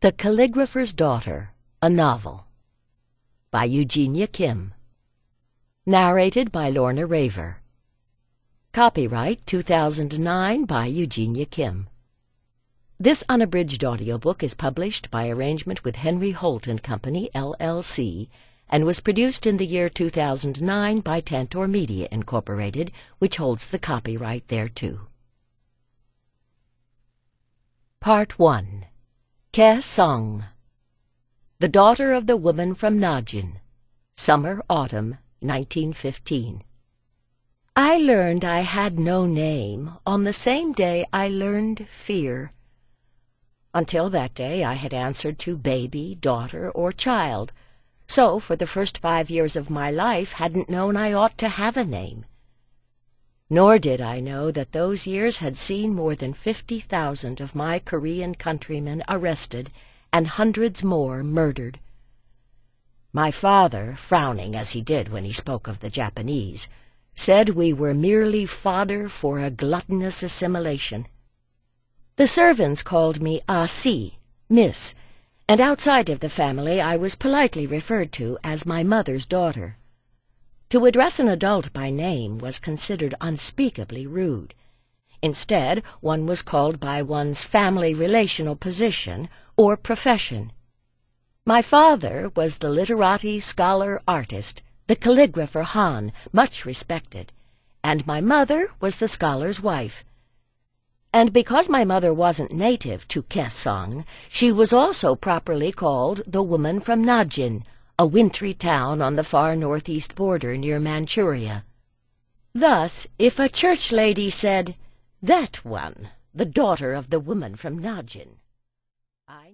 The Calligrapher's Daughter, a Novel by Eugenia Kim. Narrated by Lorna Raver. Copyright 2009 by Eugenia Kim. This unabridged audiobook is published by arrangement with Henry Holt & Company, LLC, and was produced in the year 2009 by Tantor Media, Incorporated, which holds the copyright thereto. Part 1. Khe Sanh, the daughter of the woman from Najin, summer-autumn 1915. I learned I had no name on the same day I learned fear. Until that day I had answered to baby, daughter, or child, so for the first 5 years of my life hadn't known I ought to have a name. Nor did I know that those years had seen more than 50,000 of my Korean countrymen arrested and hundreds more murdered. My father, frowning as he did when he spoke of the Japanese, said we were merely fodder for a gluttonous assimilation. The servants called me Ah-si, Miss, and outside of the family I was politely referred to as my mother's daughter. To address an adult by name was considered unspeakably rude. Instead, one was called by one's family relational position or profession. My father was the literati scholar artist, the calligrapher Han, much respected, and my mother was the scholar's wife. And because my mother wasn't native to Khe Sanh, she was also properly called the woman from Najin, a wintry town on the far northeast border near Manchuria. Thus, if a church lady said, "That one, the daughter of the woman from Najin," I